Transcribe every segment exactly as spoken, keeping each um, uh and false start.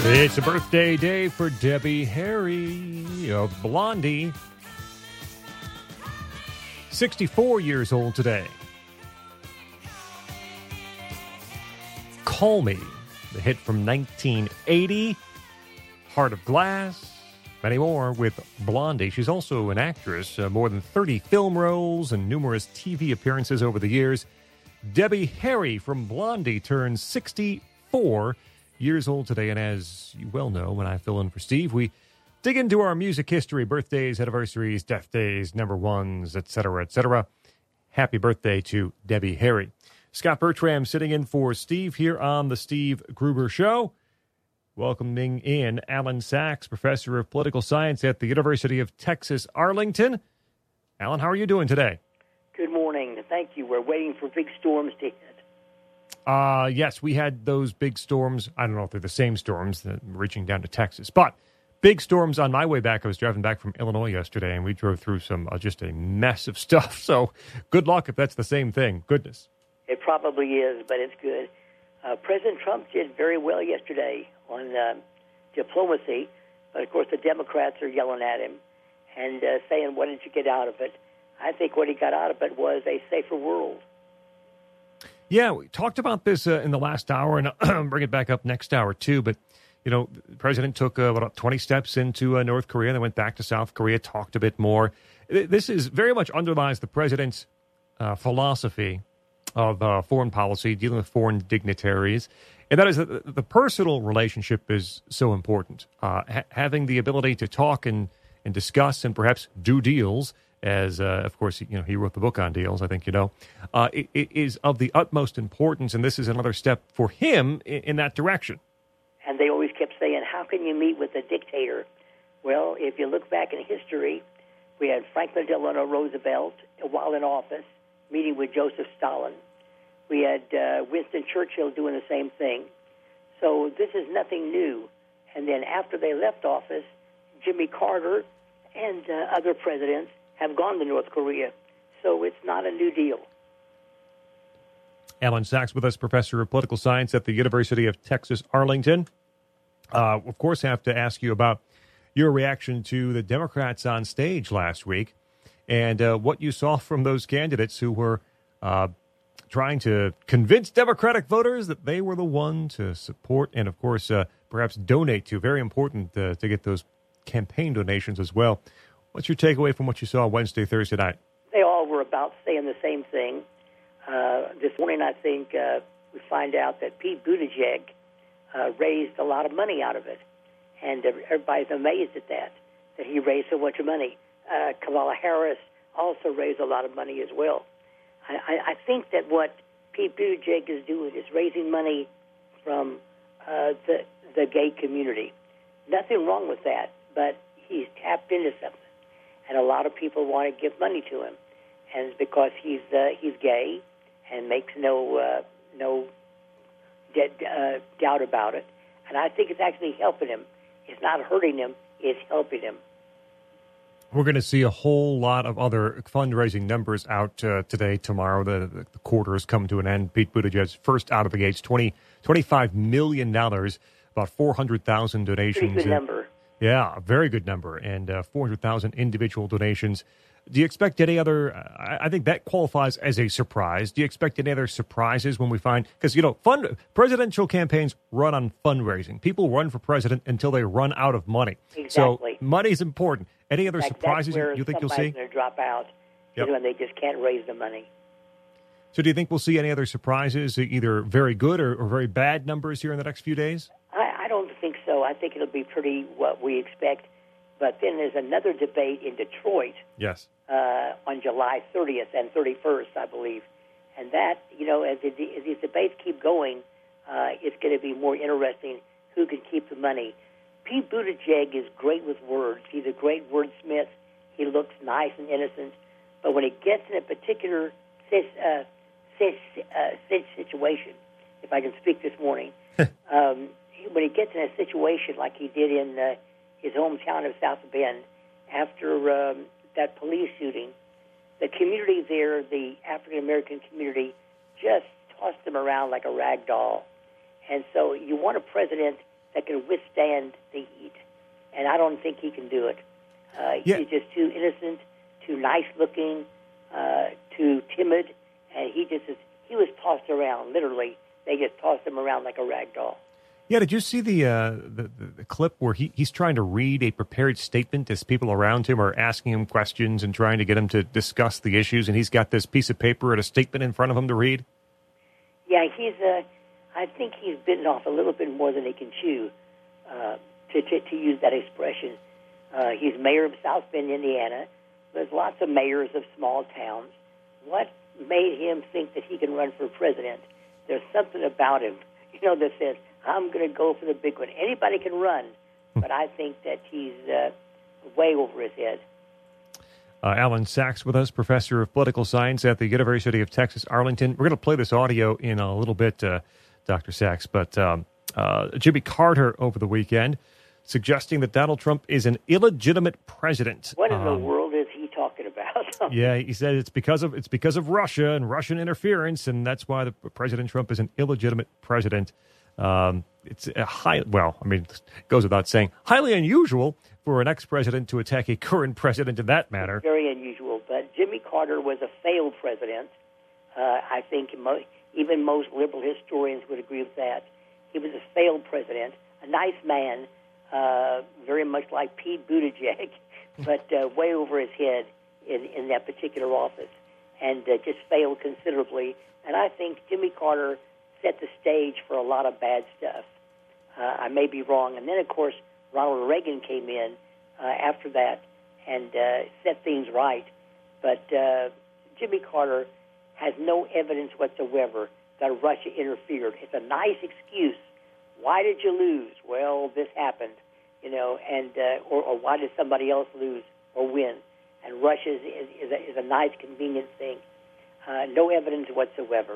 It's a birthday day for Debbie Harry of Blondie. sixty-four years old today. Call Me, the hit from nineteen eighty. Heart of Glass, many more with Blondie. She's also an actress, uh, more than thirty film roles and numerous T V appearances over the years. Debbie Harry from Blondie turns sixty-four years old today, and as you well know, when I fill in for Steve, we dig into our music history, birthdays, anniversaries, death days, number ones, et cetera, et cetera. Happy birthday to Debbie Harry. Scott Bertram sitting in for Steve here on the Steve Gruber Show. Welcoming in Alan Sachs, professor of political science at the University of Texas, Arlington. Alan, how are you doing today? Good morning. Thank you. We're waiting for big storms to hit. Uh, yes, we had those big storms. I don't know if they're the same storms that reaching down to Texas, but big storms on my way back. I was driving back from Illinois yesterday, and we drove through some uh, just a mess of stuff. So good luck if that's the same thing. Goodness. It probably is, but it's good. Uh, President Trump did very well yesterday on uh, diplomacy, but of course the Democrats are yelling at him and uh, saying, what did you get out of it? I think what he got out of it was a safer world. Yeah, we talked about this uh, in the last hour, and I'll bring it back up next hour, too. But, you know, the president took uh, about twenty steps into uh, North Korea, and then went back to South Korea, talked a bit more. This is very much underlies the president's uh, philosophy of uh, foreign policy, dealing with foreign dignitaries. And that is that the personal relationship is so important. Uh, ha- having the ability to talk and, and discuss and perhaps do deals, as, uh, of course, you know, he wrote the book on deals, I think you know, uh, it, it is of the utmost importance, and this is another step for him in, in that direction. And they always kept saying, how can you meet with a dictator? Well, if you look back in history, we had Franklin Delano Roosevelt, while in office, meeting with Joseph Stalin. We had uh, Winston Churchill doing the same thing. So this is nothing new. And then after they left office, Jimmy Carter and uh, other presidents have gone to North Korea. So it's not a new deal. Alan Sachs with us, professor of political science at the University of Texas, Arlington. Uh, of course, I have to ask you about your reaction to the Democrats on stage last week and uh, what you saw from those candidates who were uh, trying to convince Democratic voters that they were the one to support and, of course, uh, perhaps donate to. Very important uh, to get those campaign donations as well. What's your takeaway from what you saw Wednesday, Thursday night? They all were about saying the same thing. Uh, this morning, I think uh, we find out that Pete Buttigieg uh, raised a lot of money out of it. And everybody's amazed at that, that he raised so much money. Uh, Kamala Harris also raised a lot of money as well. I, I think that what Pete Buttigieg is doing is raising money from uh, the, the gay community. Nothing wrong with that, but he's tapped into something. And a lot of people want to give money to him. And it's because he's uh, he's gay and makes no uh, no de- uh, doubt about it. And I think it's actually helping him. It's not hurting him. It's helping him. We're going to see a whole lot of other fundraising numbers out uh, today, tomorrow. The, the, the quarter has come to an end. Pete Buttigieg's first out of the gates, twenty, twenty-five million dollars, about four hundred thousand donations. Pretty good number. Yeah, a very good number, and uh, four hundred thousand individual donations. Do you expect any other, uh, I think that qualifies as a surprise. Do you expect any other surprises when we find, because, you know, fund, presidential campaigns run on fundraising. People run for president until they run out of money. Exactly. So money is important. Any other That, surprises you think you'll see? Somebody's going to drop out Yep. when they just can't raise the money. So do you think we'll see any other surprises, either very good or, or very bad numbers here in the next few days? I, I don't think so. I think it'll be pretty what we expect. But then there's another debate in Detroit. Yes. Uh, on July thirtieth and thirty-first, I believe. And that, you know, as, it, as these debates keep going, uh, it's going to be more interesting who can keep the money. Pete Buttigieg is great with words. He's a great wordsmith. He looks nice and innocent. But when he gets in a particular uh, situation, if I can speak this morning, um, when he gets in a situation like he did in uh, his hometown of South Bend after um, that police shooting, the community there, the African-American community, just tossed him around like a rag doll. And so you want a president that can withstand the heat. And I don't think he can do it. Uh, yeah. He's just too innocent, too nice-looking, uh, too timid, and he just is, he was tossed around, literally. They just tossed him around like a rag doll. Yeah, did you see the, uh, the, the, the clip where he, he's trying to read a prepared statement as people around him are asking him questions and trying to get him to discuss the issues, and he's got this piece of paper and a statement in front of him to read? Yeah, he's. Uh, I think he's bitten off a little bit more than he can chew, uh, to, to to use that expression. Uh, he's mayor of South Bend, Indiana. There's lots of mayors of small towns. What made him think that he can run for president? There's something about him, you know, that says, I'm going to go for the big one. Anybody can run, but I think that he's uh, way over his head. Uh, Alan Sachs with us, professor of political science at the University of Texas, Arlington. We're going to play this audio in a little bit, uh, Doctor Sachs, but um, uh, Jimmy Carter over the weekend suggesting that Donald Trump is an illegitimate president. What in um, the world is he talking about? yeah, he said it's because of it's because of Russia and Russian interference, and that's why the President Trump is an illegitimate president. Um, it's a high, well, I mean, it goes without saying, highly unusual for an ex-president to attack a current president in that manner. Very unusual, but Jimmy Carter was a failed president. Uh, I think mo- even most liberal historians would agree with that. He was a failed president, a nice man, uh, very much like Pete Buttigieg, but uh, way over his head in, in that particular office, and uh, just failed considerably. And I think Jimmy Carter set the stage for a lot of bad stuff. Uh, I may be wrong. And then, of course, Ronald Reagan came in uh, after that and uh, set things right. But uh, Jimmy Carter has no evidence whatsoever that Russia interfered. It's a nice excuse. Why did you lose? Well, this happened, you know, and uh, or, or why did somebody else lose or win? And Russia is, is, is, a, is a nice, convenient thing. Uh, no evidence whatsoever.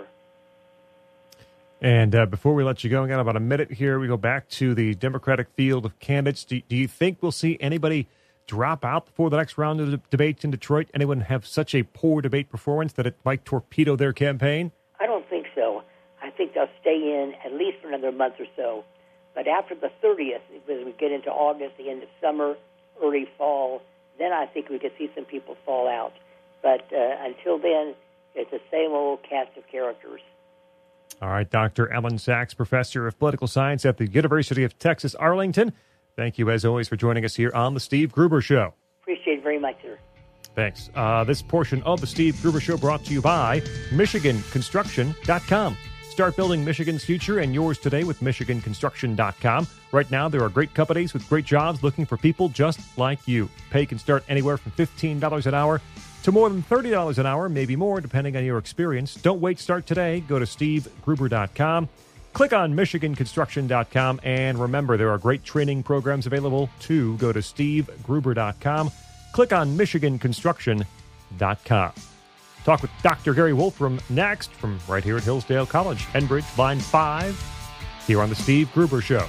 And uh, before we let you go, we got about a minute here. We go back to the Democratic field of candidates. Do, do you think we'll see anybody drop out before the next round of the debates in Detroit? Anyone have such a poor debate performance that it might torpedo their campaign? I don't think so. I think they'll stay in at least for another month or so. But after the thirtieth, as we get into August, the end of summer, early fall, then I think we could see some people fall out. But uh, until then, it's the same old cast of characters. All right, Doctor Alan Sachs, professor of political science at the University of Texas, Arlington. Thank you, as always, for joining us here on The Steve Gruber Show. Appreciate it very much, sir. Thanks. Uh, this portion of The Steve Gruber Show brought to you by Michigan Construction dot com. Start building Michigan's future and yours today with Michigan Construction dot com. Right now, there are great companies with great jobs looking for people just like you. Pay can start anywhere from fifteen dollars an hour to more than thirty dollars an hour, maybe more, depending on your experience. Don't wait. Start today. Go to Steve Gruber dot com. Click on Michigan Construction dot com. And remember, there are great training programs available, too. Go to Steve Gruber dot com. Click on Michigan Construction dot com. Talk with Doctor Gary Wolfram next from right here at Hillsdale College, Enbridge, Line five, here on The Steve Gruber Show.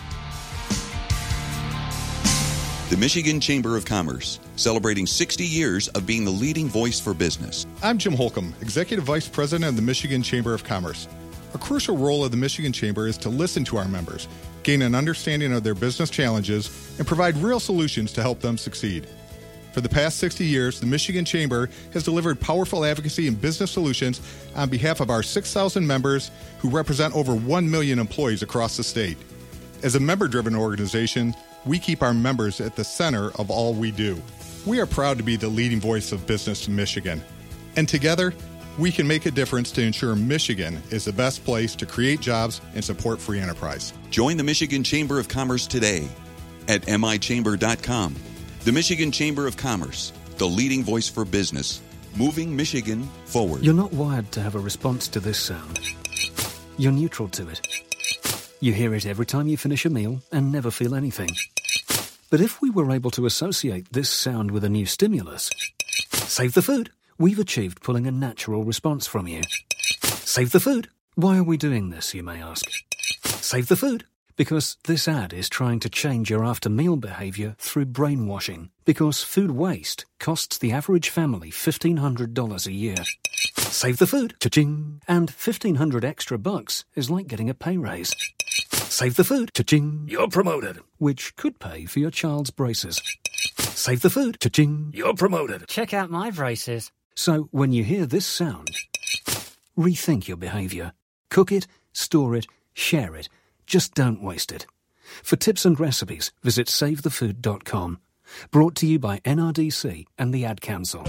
The Michigan Chamber of Commerce, celebrating sixty years of being the leading voice for business. I'm Jim Holcomb, Executive Vice President of the Michigan Chamber of Commerce. A crucial role of the Michigan Chamber is to listen to our members, gain an understanding of their business challenges, and provide real solutions to help them succeed. For the past sixty years, the Michigan Chamber has delivered powerful advocacy and business solutions on behalf of our six thousand members who represent over one million employees across the state. As a member-driven organization, we keep our members at the center of all we do. We are proud to be the leading voice of business in Michigan. And together, we can make a difference to ensure Michigan is the best place to create jobs and support free enterprise. Join the Michigan Chamber of Commerce today at M I chamber dot com. The Michigan Chamber of Commerce, the leading voice for business, moving Michigan forward. You're not wired to have a response to this sound. You're neutral to it. You hear it every time you finish a meal and never feel anything. But if we were able to associate this sound with a new stimulus, save the food, we've achieved pulling a natural response from you. Save the food. Why are we doing this, you may ask? Save the food. Because this ad is trying to change your after-meal behavior through brainwashing. Because food waste costs the average family fifteen hundred dollars a year. Save the food. Cha-ching. And fifteen hundred extra bucks is like getting a pay raise. Save the food. Cha-ching. You're promoted. Which could pay for your child's braces. Save the food. Cha-ching. You're promoted. Check out my braces. So when you hear this sound, rethink your behavior. Cook it, store it, share it. Just don't waste it. For tips and recipes, visit save the food dot com. Brought to you by N R D C and the Ad Council.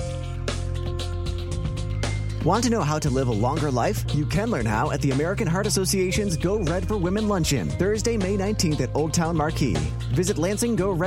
Want to know how to live a longer life? You can learn how at the American Heart Association's Go Red for Women Luncheon, Thursday, May nineteenth at Old Town Marquee. Visit Lansing Go Red